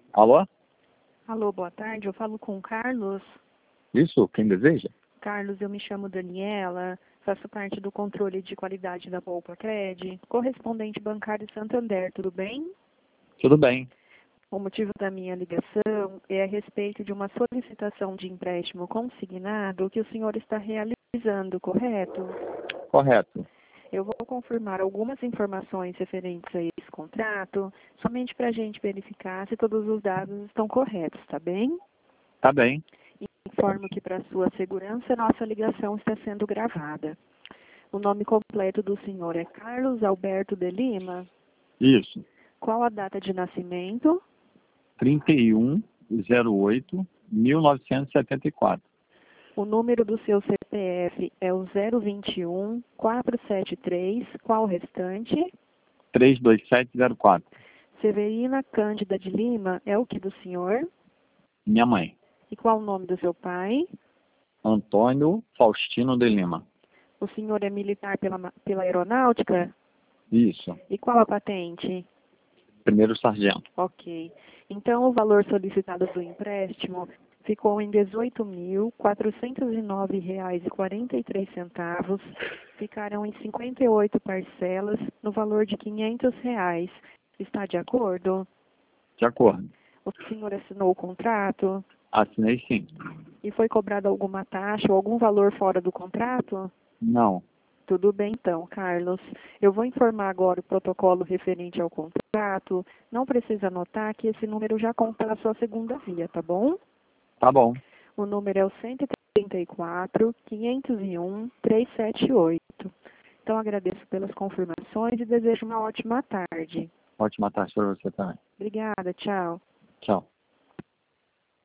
Alô? Alô, boa tarde. Eu falo com o Carlos. Isso, quem deseja? Carlos, eu me chamo Daniela, faço parte do controle de qualidade da Poupa Cred, correspondente bancário Santander, tudo bem? Tudo bem. O motivo da minha ligação é a respeito de uma solicitação de empréstimo consignado que o senhor está realizando, correto? Correto. Eu vou confirmar algumas informações referentes a esse contrato, somente para a gente verificar se todos os dados estão corretos, tá bem? Tá bem. Informo que, para sua segurança, nossa ligação está sendo gravada. O nome completo do senhor é Carlos Alberto de Lima. Isso. Qual a data de nascimento? 31/08/1974. O número do seu CPF é o 021 473. Qual o restante? 32704. Severina Cândida de Lima é o que do senhor? Minha mãe. E qual o nome do seu pai? Antônio Faustino de Lima. O senhor é militar pela aeronáutica? Isso. E qual a patente? Primeiro sargento. Ok. Então, o valor solicitado do empréstimo ficou em R$ 18.409,43. Ficaram em 58 parcelas, no valor de R$ 500. Está de acordo? De acordo. O senhor assinou o contrato? Assinei sim. E foi cobrada alguma taxa ou algum valor fora do contrato? Não. Tudo bem então, Carlos. Eu vou informar agora o protocolo referente ao contrato. Não precisa anotar que esse número já conta na sua segunda via, tá bom? Tá bom. O número é o 134-501-378. Então, agradeço pelas confirmações e desejo uma ótima tarde. Ótima tarde para você também. Obrigada, tchau. Tchau.